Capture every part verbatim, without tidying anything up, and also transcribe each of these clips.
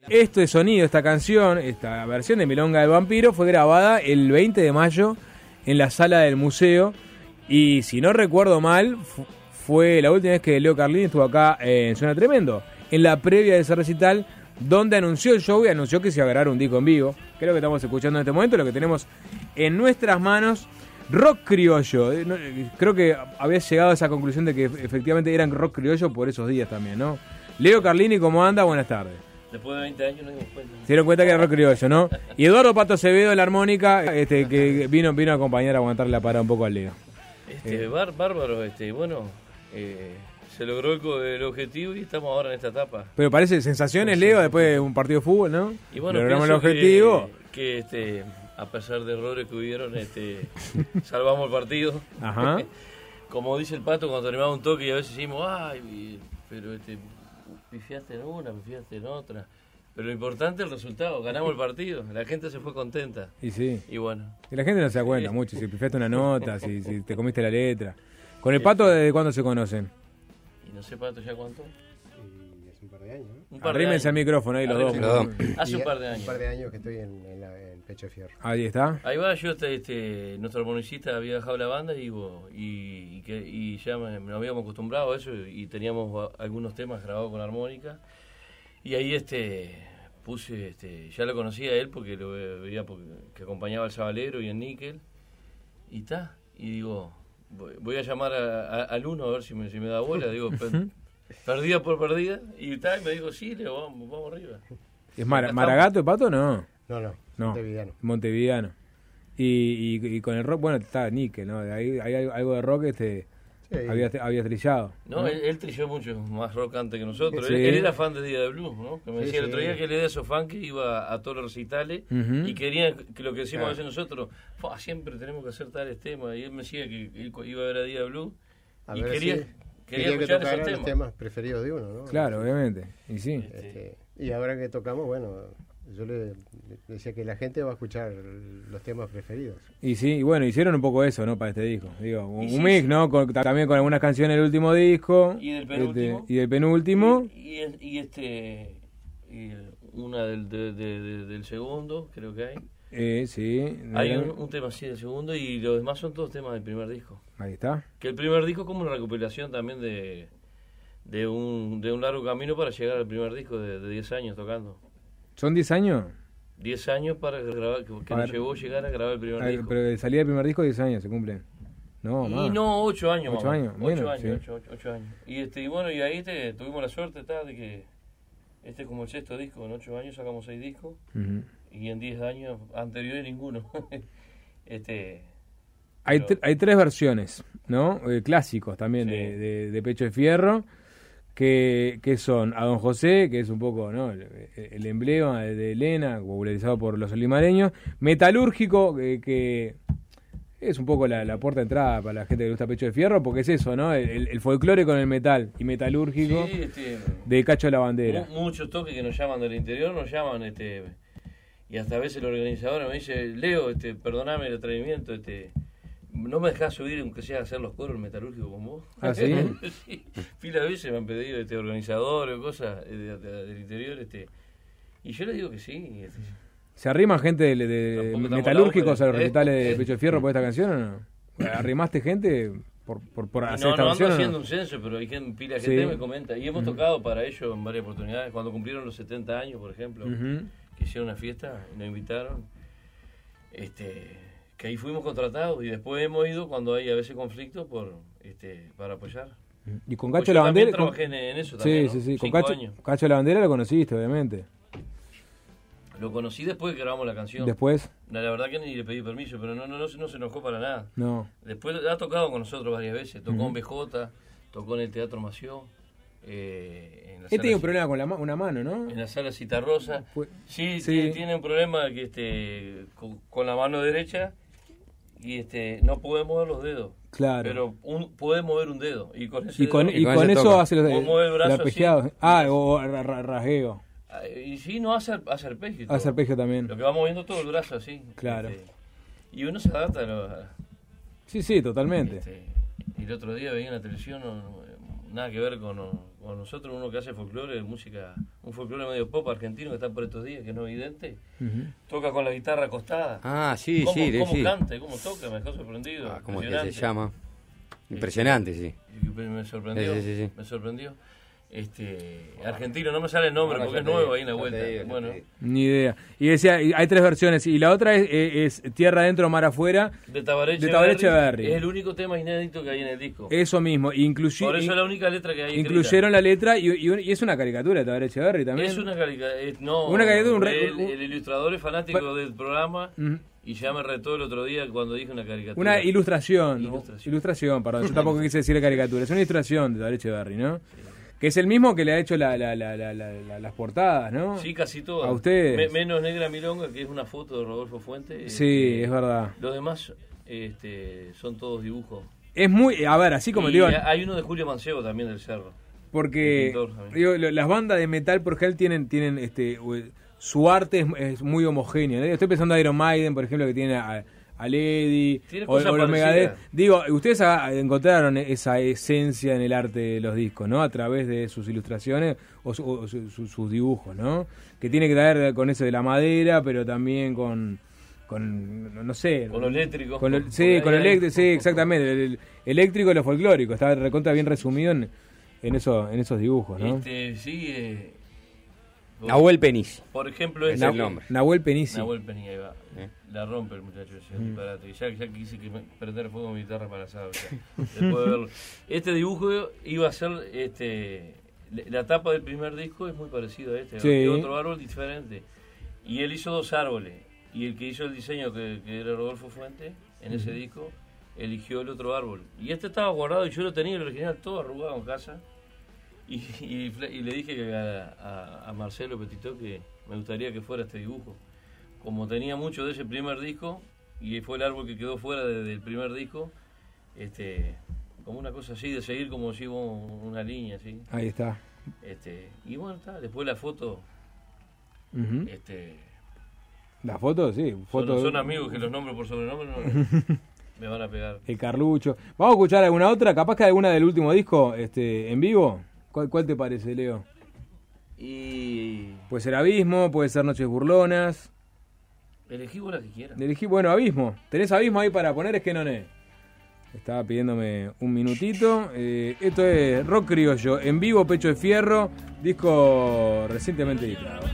Este sonido, esta canción, esta versión de Milonga del Vampiro fue grabada el veinte de mayo en la sala del museo y si no recuerdo mal fu- fue la última vez que Leo Carlini estuvo acá eh, en Suena Tremendo, en la previa de ese recital donde anunció el show y anunció que se iba a grabar un disco en vivo, que es lo que estamos escuchando en este momento, lo que tenemos en nuestras manos. Rock criollo, eh, no, eh, creo que había llegado a esa conclusión de que efectivamente eran rock criollo por esos días también, ¿no? Leo Carlini, ¿cómo anda? Buenas tardes. Después de veinte años nos dimos cuenta. Se dieron cuenta que era rock criollo, ¿no? Y Eduardo Pato Acevedo en la armónica, este, que vino, vino a acompañar a aguantarle la parada un poco al Leo. Este, Eh. bar, bárbaro, este, bueno, eh, se logró el, co- el objetivo y estamos ahora en esta etapa. Pero parece sensaciones, Leo, después de un partido de fútbol, ¿no? Y bueno, logramos el pienso objetivo. Que, que este, a pesar de errores que hubieron, este, salvamos el partido. Ajá. Como dice el Pato, cuando terminaba un toque y a veces decimos, ay, pero este, pifiaste en una, pifiaste en otra. Pero lo importante es el resultado, ganamos el partido, la gente se fue contenta. Y sí. Y bueno. Y la gente no se da cuenta mucho, si pifiaste una nota, si, si te comiste la letra. ¿Con el Pato desde cuándo se conocen? Y no sé, Pato, ¿ya cuánto? Y hace un par de años, ¿no? Un par de Arrímense al años. micrófono ahí los dos. Arrímense. Hace Y un par de años. Un par de años que estoy en, en, la, en Pecho de Fierro. Ahí está. Ahí va, yo, este, este, nuestro armonicista había dejado la banda y, bo- y, y, que, y ya me, nos habíamos acostumbrado a eso y teníamos a- algunos temas grabados con armónica. Y ahí este puse, este, ya lo conocía a él porque lo ve- veía porque, que acompañaba al Sabalero y el Níquel. Y está, y digo, voy, voy a llamar a- a- al uno a ver si me, si me da bola, digo, per- perdida por perdida. Y está, y me dijo, sí, le digo, vamos, vamos arriba. ¿Es Mar- Acá Maragato el Pato? No. No, no, No. Montevideano. Montevideano. Y, y, y con el rock, bueno, está Níquel, ¿no? Ahí hay algo de rock este Sí. había, había trillado. No, él, él trilló mucho más rock antes que nosotros. Sí. Él, él era fan de Día de Blues, ¿no? Que me Sí, decía el sí. otro día que él era de esos fan que iba a todos los recitales Ujú. y quería que lo que decimos Claro. a veces nosotros, "Fua, siempre tenemos que hacer tales temas". Y él me decía que él cu- iba a ver a Día de Blues A y ver quería, si- quería, quería que escuchar tocaran esos los temas. temas preferidos de uno, ¿no? Claro, obviamente. Y sí. Este, y ahora que tocamos, bueno, yo le, le decía que la gente va a escuchar los temas preferidos. Y sí, y bueno, hicieron un poco eso, ¿no? Para este disco. Digo, un, Y un sí, mix, sí. ¿no? Con- también con algunas canciones del último disco. Y del penúltimo. Este, y del penúltimo. Y, y, es- y este y una del, de- de- de- del segundo, creo que hay. Eh, sí. Hay un, un tema así del segundo y los demás son todos temas del primer disco. Ahí está. Que el primer disco es como una recopilación también de, de, un, de un largo camino para llegar al primer disco de, de diez años tocando. ¿Son diez años? diez años para grabar, que, que A nos ver. llevó a llegar a grabar el primer Ay, disco. pero de salida del primer disco, diez años se cumplen. No, Y más. no, ocho años. Ocho más o años, menos. bueno, ocho años, sí. ocho, ocho- ocho años. Y, este, y bueno, y ahí te, tuvimos la suerte ta, de que este es como el sexto disco. En ocho años sacamos seis discos Ujú. y en diez años anteriores ninguno. este Hay, pero- tr- hay tres versiones, ¿no? Eh, clásicos también Sí. de, de, de Pecho de Fierro, que, que son a Don José, que es un poco, ¿no? el, el emblema de, de Elena, popularizado por los olimareños. Metalúrgico, que, que es un poco la, la puerta de entrada para la gente que le gusta Pecho de Fierro, porque es eso, ¿no? El, el folclore con el metal y metalúrgico sí, este, de Cacho de la Bandera. Mu- muchos toques que nos llaman del interior, nos llaman, este, y hasta a veces el organizador me dice, Leo, este, perdoname el atrevimiento, este, no me dejás subir aunque sea a hacer los coros metalúrgicos con vos. ¿Ah, sí? Sí, pila de veces me han pedido este organizador o cosas eh, de- de- del interior, este, y yo le digo que sí. Este, ¿Se arrima gente de, de Tampoco estamos metalúrgicos a la los ópera, recitales ¿eh? de Pecho de Fierro por esta canción o no? ¿Arrimaste gente por, por, por y hacer no, esta no ando canción o no? haciendo un censo, pero hay gente, pila de Sí. gente que me comenta, y hemos Ujú. tocado para ellos en varias oportunidades, cuando cumplieron los setenta años, por ejemplo. Ujú. Que hicieron una fiesta y nos invitaron, este, que ahí fuimos contratados y después hemos ido cuando hay a veces conflictos por, este, para apoyar. Y con Pues Cacho yo la también Bandera. con- trabajé en, en eso Sí, también, ¿no? sí, sí. Con Cinco Cacho, años. Cacho la Bandera lo conociste, obviamente. Lo conocí después que grabamos la canción. Después, La, la verdad que ni le pedí permiso, pero no, no, no, se- no se enojó para nada. no. Después ha tocado con nosotros varias veces. Tocó Ujú. en B J, tocó en el Teatro Mació. Eh, en la Este sala tiene un Ci- problema con la ma- una mano, ¿no? En la sala Citarrosa. Fue- Sí, Sí. Tiene, tiene un problema que este con, con la mano derecha y este no puede mover los dedos. Claro. Pero un, puede mover un dedo. Y con ese y con, dedo- y con con ese eso toca. hace los O mueve el brazo el arpegiado. así. Ah, o ra- ra- rasgueo. Ah, y sí, no hace, hace arpegio. y todo. Hace arpegio también. Lo que va moviendo todo el brazo así. Claro. Este, y uno se adapta a lo- a- Sí, sí, totalmente. este, y el otro día veía en la televisión no- no- nada que ver con, Bueno, nosotros uno que hace folclore, música, un folclore medio pop argentino que está por estos días, que no es evidente, uh-huh. toca con la guitarra acostada. Ah, sí, ¿Cómo, sí. ¿Cómo sí. canta? ¿Cómo toca? Me dejó sorprendido. Ah, ¿cómo es que se llama? Impresionante, sí. Me sorprendió, sí, sí, sí. me sorprendió. Este, argentino, no me sale el nombre no, porque es nuevo digo, ahí en la vuelta. Digo, bueno. Ni idea. Y decía, hay tres versiones. Y la otra es, es, es Tierra Adentro, Mar Afuera. De Tabaré Echeverri. Es el único tema inédito que hay en el disco. Eso mismo. Inclusi- Por eso es la única letra que hay. Incluyeron la letra y, y, y es una caricatura de Tabaré Echeverri también. Es una caricatura. No, una caricatura. Un re- el, el ilustrador es fanático pa- del programa. Uh-huh. Y ya me retó el otro día cuando dije una caricatura. Una ilustración. Ilustración, ilustración perdón. Yo tampoco quise decir caricatura. Es una ilustración de Tabaré Echeverri, ¿no? Sí. Que es el mismo que le ha hecho la, la, la, la, la, la, las portadas, ¿no? Sí, casi todas. A ustedes. Me, menos Negra Milonga, que es una foto de Rodolfo Fuente. Sí, eh, es verdad. Los demás este, son todos dibujos. Es muy... A ver, así como y digo... Hay uno de Julio Mancebo también del Cerro. Porque digo, las bandas de metal por ejemplo tienen, tienen este, su arte es, es muy homogénea, ¿no? Estoy pensando en Iron Maiden, por ejemplo, que tiene a... a Lady o, o los Megadeth. Digo, ustedes a, encontraron esa esencia en el arte de los discos, ¿no? A través de sus ilustraciones o, su, o su, su, sus dibujos, ¿no? Que tiene que ver con eso de la madera, pero también con, con no sé, con lo eléctrico. Con lo, sí, con lo eléctrico, sí, exactamente. El, el eléctrico y lo folclórico, está recontra bien resumido en, en, eso, en esos dibujos, ¿no? Este, sí, eh, Nahuel Penisi. Por ejemplo, es el nombre. Nahuel Penisi. Nahuel Penisi, ahí va. ¿Eh? La rompe el muchacho ese mm. disparate. Ya, ya quise que me, prender fuego mi guitarra para asado. O sea, después de verlo. Este dibujo iba a ser este la tapa del primer disco es muy parecido a este. Sí. Otro árbol diferente. Y él hizo dos árboles. Y el que hizo el diseño, que, que era Rodolfo Fuente, en mm. ese disco, eligió el otro árbol. Y este estaba guardado y yo lo tenía el original todo arrugado en casa. Y, y, y le dije que a, a, a Marcelo Petitó que me gustaría que fuera este dibujo. Como tenía mucho de ese primer disco, y fue el árbol que quedó fuera de, del primer disco, este, como una cosa así, de seguir como si hubo una línea así. Ahí está. Este, y bueno, está, después la foto, uh-huh. este, la foto, sí. Foto... Son, son amigos que los nombro por sobrenombre, no, me van a pegar. El Carlucho. ¿Vamos a escuchar alguna otra? Capaz que alguna del último disco, este, en vivo. ¿Cuál, cuál te parece, Leo? Y... Puede ser Abismo, puede ser Noches Burlonas. Elegí vos la que quieras. Elegí, bueno, Abismo. ¿Tenés Abismo ahí para poner? Es que no ne. Estaba pidiéndome un minutito. Eh, esto es Rock Criollo, en vivo, Pecho de Fierro, disco recientemente editado.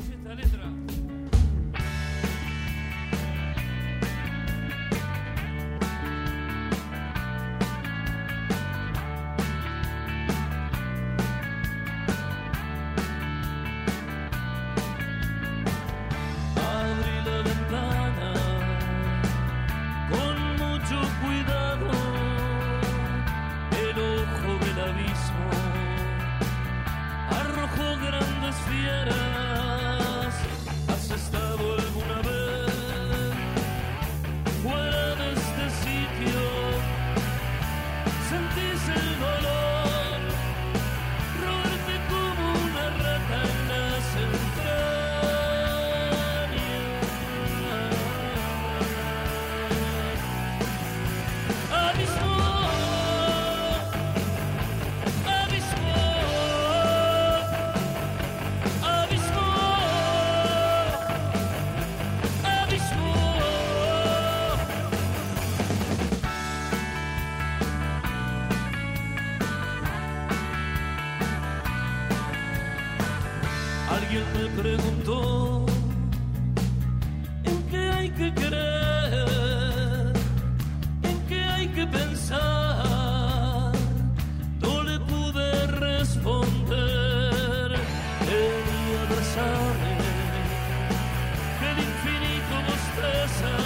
Alguien me preguntó en qué hay que creer, en qué hay que pensar. No le pude responder. Quería abrazarme, que el infinito bosteza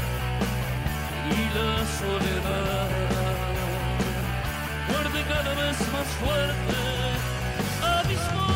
y la soledad muerde cada vez más fuerte. Abismo.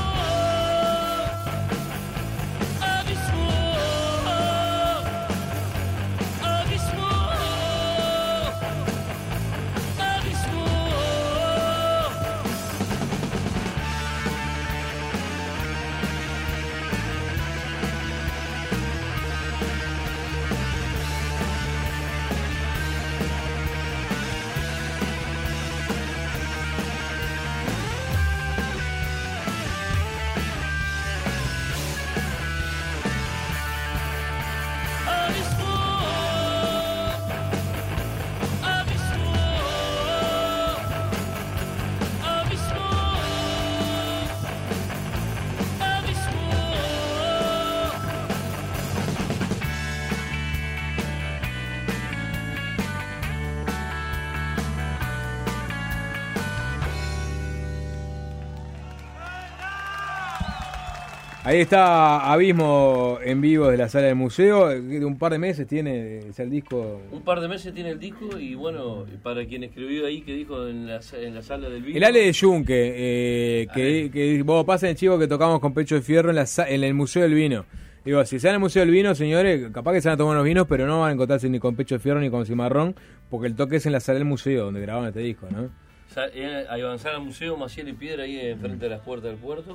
Ahí está Abismo en vivo de la sala del museo. De un par de meses tiene es el disco. Un par de meses tiene el disco y bueno, para quien escribió ahí que dijo en la, en la sala del vino. El Ale de Yunque, eh, que, que vos pasen chivo que tocamos con Pecho de Fierro en, la, en el Museo del Vino. Digo, si se van al Museo del Vino, señores, capaz que se van a tomar unos vinos, pero no van a encontrarse ni con Pecho de Fierro ni con Cimarrón, porque el toque es en la sala del museo donde grabaron este disco, ¿no? Ahí avanzar al museo, Maciel y Piedra, ahí enfrente de las puertas del puerto.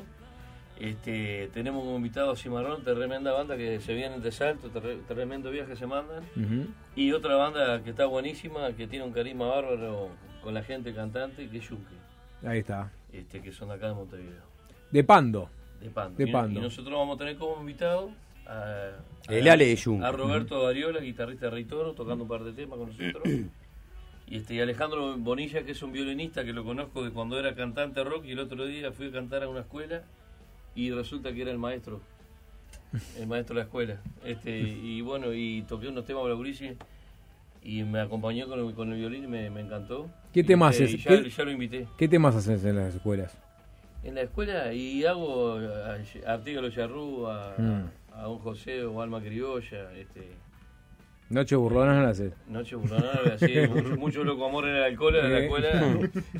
Este, tenemos como invitado a Cimarrón, tremenda banda que se viene de Salto, tre, tremendo viaje se mandan. Uh-huh. Y otra banda que está buenísima, que tiene un carisma bárbaro con la gente cantante, que es Yunque. Ahí está. Este, que son de acá de Montevideo. De Pando. De Pando. De y, Pando. Y nosotros vamos a tener como invitado a, a, el Ale de Yunque. A Roberto Dariola, guitarrista de Rey Toro, tocando un par de temas con nosotros. Y este y Alejandro Bonilla, que es un violinista que lo conozco de cuando era cantante rock, y el otro día fui a cantar a una escuela y resulta que era el maestro, el maestro de la escuela. Este y bueno, y toqué unos temas bravurísimos y me acompañó con el, con el violín y me, me encantó. ¿Qué temas este, haces? Y ya, ¿Qué, ya lo invité. ¿Qué temas haces en las escuelas? En la escuela y hago a Artígalo Charrú, a, mm. a un José o Alma Criolla, este Noche burlona no la haces. Noche burlona, así, mucho, mucho loco amor en el alcohol en la escuela.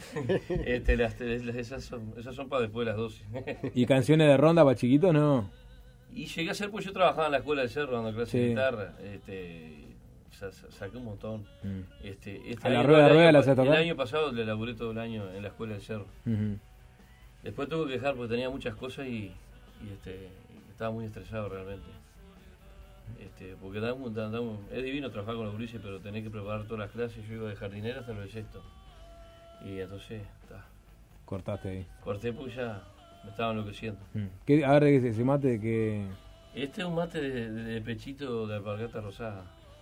este, las, las, esas, son, esas son para después de las doce. ¿Y canciones de ronda para chiquitos no? Y llegué a hacer, pues yo trabajaba en la escuela del Cerro dando clases sí. de guitarra. Este, sa, sa, saqué un montón. Mm. Este, este ¿A la año, rueda, el, rueda año, la haces tocar? El año pasado le laburé todo el año en la escuela del Cerro. Uh-huh. Después tuve que dejar porque tenía muchas cosas y, y este, estaba muy estresado realmente. Este, porque da un, da un, es divino trabajar con los gurises, pero tenés que preparar todas las clases. Yo iba de jardinera hasta lo de sexto. Y entonces, ta. Cortaste ahí. Corté porque ya me estaba enloqueciendo. Mm. ¿Qué, a ver, ese mate de que... Este es un mate de, de, de pechito de alpargata rosada.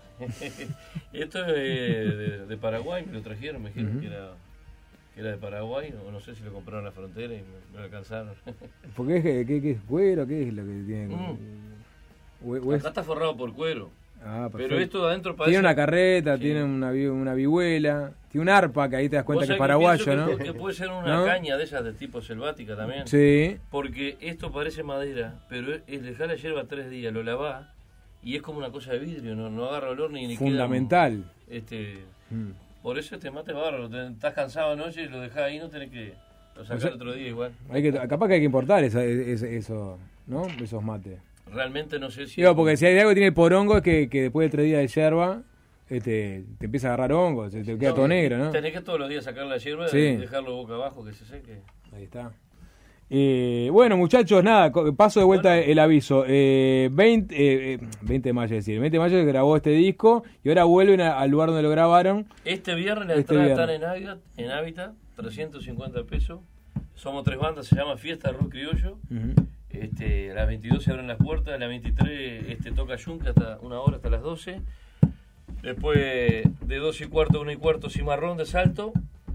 Esto es de, de, de Paraguay, me lo trajeron, me dijeron uh-huh. que, era, que era de Paraguay, o no sé si lo compraron en la frontera y me, me lo alcanzaron. ¿Por qué es, qué, qué es cuero? ¿Qué es lo que tiene? Mm. O, o es... Acá está forrado por cuero. Ah, pero esto adentro parece... Tiene una carreta, sí. tiene una, una vihuela, tiene un arpa que ahí te das cuenta que es paraguayo, que ¿no? Que puede ser una ¿no? caña de esas de tipo selvática también. Sí. Porque esto parece madera, pero es dejar la hierba tres días, lo lavás y es como una cosa de vidrio, no, no agarra olor ni ni fundamental. Queda, este, mm. Por eso este mate es bárbaro, te, estás cansado anoche y lo dejás ahí, no tenés que lo sacar o sea, otro día igual. Hay que, capaz que hay que importar esa, esa, eso, ¿no? Esos mates. Realmente no sé si... Digo, porque si hay algo que tiene el porongo es que, que después de tres días de yerba este, te empieza a agarrar hongo, se te queda no, todo negro, ¿no? Tenés que todos los días sacar la yerba sí. y dejarlo boca abajo que se seque. Ahí está. Eh, bueno, muchachos, nada, paso de vuelta bueno. el aviso. Eh, veinte, eh, veinte de mayo, es decir, veinte de mayo se grabó este disco y ahora vuelven a, al lugar donde lo grabaron. Este viernes la este entrada están en Hábitat, en Hábitat, trescientos cincuenta pesos. Somos tres bandas, se llama Fiesta Rock Criollo. Uh-huh. Este, a las veintidós se abren las puertas, a las veintitrés este, toca Yunque hasta una hora, hasta las doce. Después de dos y cuarto, una y cuarto, Cimarrón de Salto.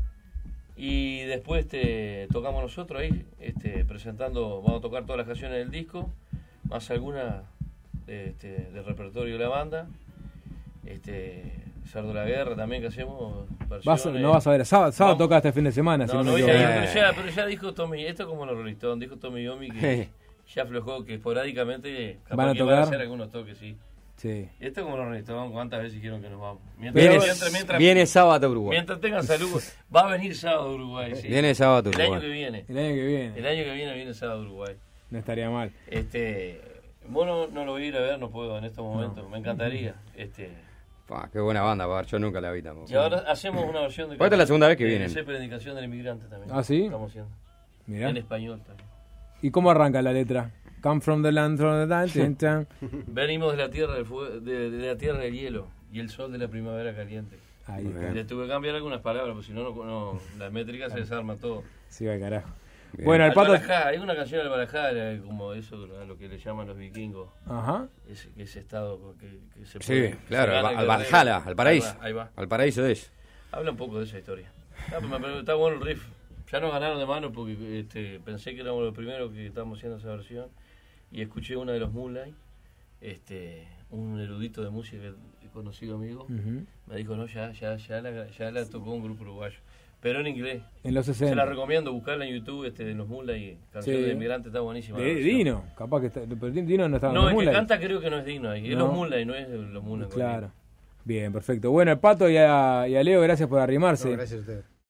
Y después este, tocamos nosotros ahí, este, presentando, vamos a tocar todas las canciones del disco, más algunas este, del repertorio de la banda. Este, Sardo la Guerra también que hacemos vas, no vas a ver, sábado, sábado toca este fin de semana. No, si no, no no ya, pero, ya, pero ya dijo Tommy, esto como los Rolling Stones, dijo Tommy Yomi que ya aflojó, que esporádicamente capaz van a que tocar. Van a hacer algunos toques, sí. Sí. Esto como los Rolling Stones, ¿cuántas veces dijeron que nos vamos? Mientras, viene, mientras, mientras, viene sábado a Uruguay. Mientras tengan salud, va a venir sábado a Uruguay, sí. Viene sábado a Uruguay. El año que viene. El año que viene. El año que viene viene sábado a Uruguay. No estaría mal. Este, bueno, no lo voy a ir a ver, no puedo en estos momentos, no. Me encantaría. Este... Pa, qué buena banda, pa, yo nunca la vi tampoco. Y ahora hacemos una versión de... Esta es la segunda vez que vienen. De Predicación del Inmigrante también. ¿Ah, sí? Estamos haciendo. Mirá. En español también. ¿Y cómo arranca la letra? Come from the land, from the land. Venimos de la tierra del fuego, de, de la tierra del hielo y el sol de la primavera caliente. Ahí Le tuve que cambiar algunas palabras, porque si no, no, no la métrica se desarma todo. Sí, va al carajo. Bien. Bueno, el pato... Barajá, hay una canción del Barajá, como eso, lo que le llaman los vikingos. Ajá. Ese, ese estado que, que se puede... Sí, claro, al, al Valhalla, al paraíso. Ahí va, ahí va. Al paraíso de eso. Habla un poco de esa historia. Ah, me, está bueno el riff. Ya nos ganaron de mano porque este, pensé que éramos los primeros que estábamos haciendo esa versión. Y escuché una de los Moonlight, este, un erudito de música, conocido amigo, uh-huh. me dijo, no, ya, ya, ya la, ya la tocó un grupo uruguayo. pero en inglés. En los sesenta. Se la recomiendo, buscarla en YouTube, este, de los Moonlight, canciones Sí. de inmigrante, está buenísima. De la versión. Dino, capaz que está, pero Dino no estaba en No, los el que Moonlight. canta creo que no es Dino, ahí, es No. los Moonlight, no es los Moonlight. Claro. Bien, perfecto. Bueno, al Pato y a, y a Leo, gracias por arrimarse. No, gracias a ustedes.